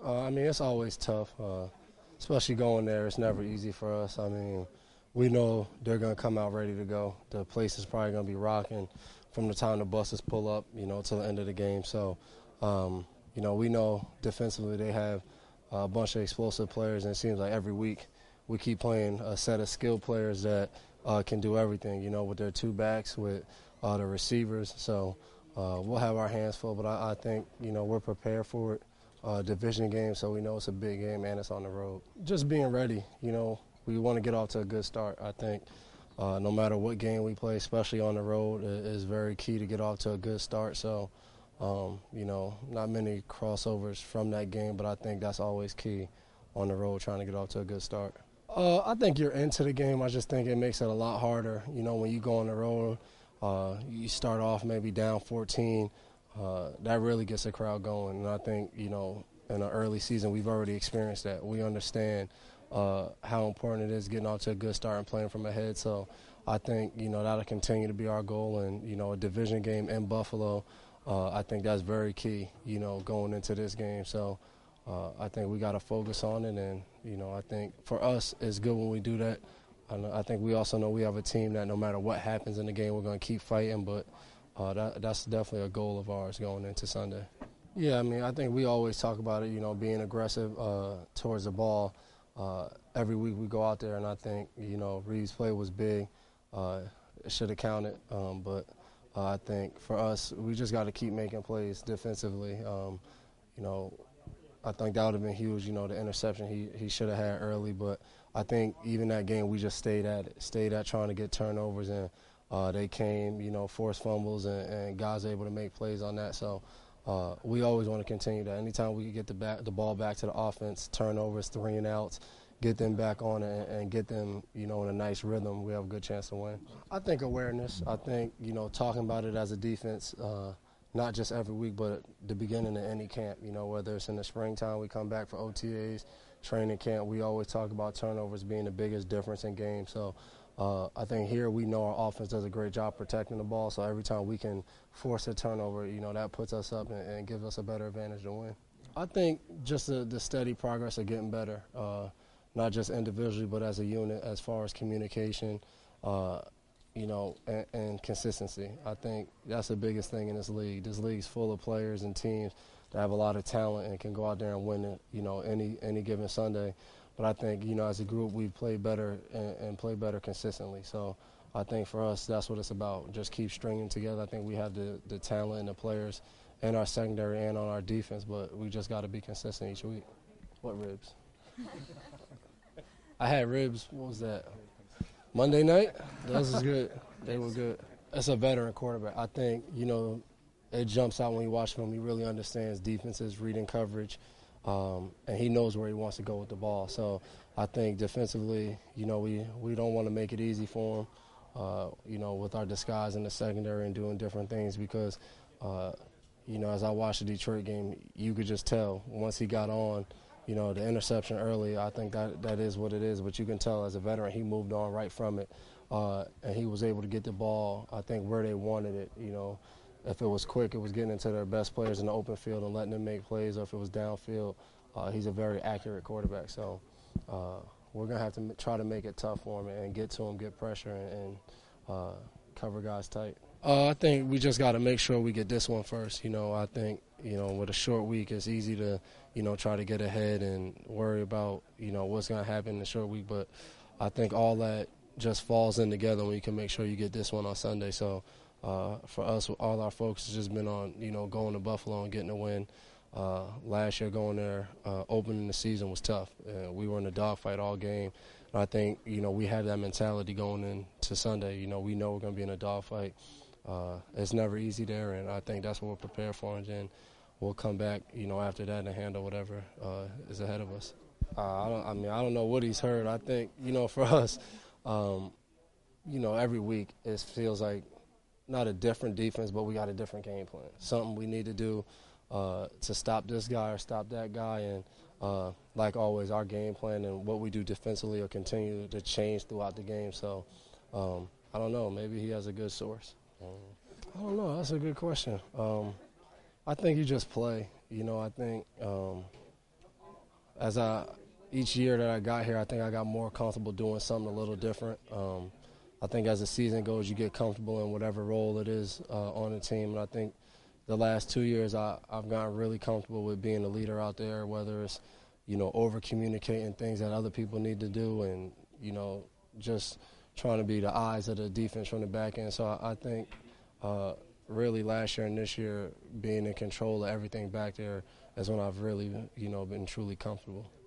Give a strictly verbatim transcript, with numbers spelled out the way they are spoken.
Uh, I mean, it's always tough, uh, especially going there. It's never easy for us. I mean, we know they're going to come out ready to go. The place is probably going to be rocking from the time the buses pull up, you know, till the end of the game. So, um, you know, we know defensively they have a bunch of explosive players, and it seems like every week we keep playing a set of skilled players that uh, can do everything, you know, with their two backs, with uh, the receivers. So uh, we'll have our hands full, but I, I think, you know, we're prepared for it. Uh, division game, so we know it's a big game and it's on the road. Just being ready, you know, we want to get off to a good start. I think uh, no matter what game we play, especially on the road, it is very key to get off to a good start. So, um, you know, not many crossovers from that game, but I think that's always key on the road, trying to get off to a good start. Uh, I think you're into the game. I just think it makes it a lot harder. You know, when you go on the road, uh, you start off maybe down fourteen. Uh, that really gets the crowd going, and I think, you know, in the early season we've already experienced that. We understand uh, how important it is getting off to a good start and playing from ahead. So I think, you know, that'll continue to be our goal, and, you know, a division game in Buffalo, uh, I think that's very key, you know, going into this game. So uh, I think we got to focus on it, and, you know, I think for us it's good when we do that. And I think we also know we have a team that no matter what happens in the game, we're going to keep fighting, but Uh, that, that's definitely a goal of ours going into Sunday. Yeah, I mean, I think we always talk about it, you know, being aggressive uh, towards the ball. Uh, every week we go out there, and I think, you know, Reeves' play was big. Uh, it should have counted, um, but uh, I think for us, we just got to keep making plays defensively. Um, you know, I think that would have been huge, you know, the interception he, he should have had early, but I think even that game we just stayed at it, stayed at trying to get turnovers, and Uh, they came, you know, forced fumbles, and, and guys able to make plays on that. So uh, we always want to continue that. Anytime we can get the, back, the ball back to the offense, turnovers, three and outs, get them back on and, and get them, you know, in a nice rhythm, we have a good chance to win. I think awareness. I think, you know, talking about it as a defense, uh, not just every week, but at the beginning of any camp, you know, whether it's in the springtime, we come back for O T As, training camp, we always talk about turnovers being the biggest difference in games. So Uh, I think here we know our offense does a great job protecting the ball, so every time we can force a turnover, you know, that puts us up and, and gives us a better advantage to win. I think just the, the steady progress of getting better, uh, not just individually but as a unit as far as communication, uh, you know, and, and consistency. I think that's the biggest thing in this league. This league's full of players and teams that have a lot of talent and can go out there and win it, you know, any any given Sunday. But I think, you know, as a group, we play better and, and play better consistently. So I think for us, that's what it's about. Just keep stringing together. I think we have the, the talent and the players in our secondary and on our defense, but we just got to be consistent each week. What ribs? I had ribs, what was that? Monday night? Those was good. They were good. That's a veteran quarterback. I think, you know, it jumps out when you watch him. He really understands defenses, reading coverage. Um, and he knows where he wants to go with the ball. So I think defensively, you know, we, we don't want to make it easy for him, uh, you know, with our disguise in the secondary and doing different things because, uh, you know, as I watched the Detroit game, you could just tell once he got on, you know, the interception early, I think that that is what it is. But you can tell as a veteran, he moved on right from it, uh, and he was able to get the ball, I think, where they wanted it, you know. If it was quick, it was getting into their best players in the open field and letting them make plays, or if it was downfield, uh, he's a very accurate quarterback. So uh, we're going to have to m- try to make it tough for him and get to him, get pressure, and, and uh, cover guys tight. Uh, I think we just got to make sure we get this one first. You know, I think, you know, with a short week, it's easy to, you know, try to get ahead and worry about, you know, what's going to happen in the short week. But I think all that just falls in together when you can make sure you get this one on Sunday. So Uh, for us, all our focus has just been on, you know, going to Buffalo and getting a win. Uh, last year going there, uh, opening the season was tough. Uh, we were in a dogfight all game. And I think, you know, we had that mentality going into Sunday. You know, we know we're going to be in a dogfight. Uh, it's never easy there, and I think that's what we're prepared for. And then we'll come back, you know, after that and handle whatever uh, is ahead of us. Uh, I, don't, I mean, I don't know what he's heard. I think, you know, for us, um, you know, every week it feels like, not a different defense, but we got a different game plan. Something we need to do uh, to stop this guy or stop that guy. And uh, like always, our game plan and what we do defensively will continue to change throughout the game. So um, I don't know. Maybe he has a good source. Um, I don't know. That's a good question. Um, I think you just play. You know, I think um, as I each year that I got here, I think I got more comfortable doing something a little different. Um, I think as the season goes, you get comfortable in whatever role it is uh, on the team, and I think the last two years I, I've gotten really comfortable with being a leader out there, whether it's, you know, over-communicating things that other people need to do and, you know, just trying to be the eyes of the defense from the back end. So I, I think uh, really last year and this year being in control of everything back there is when I've really, you know, been truly comfortable.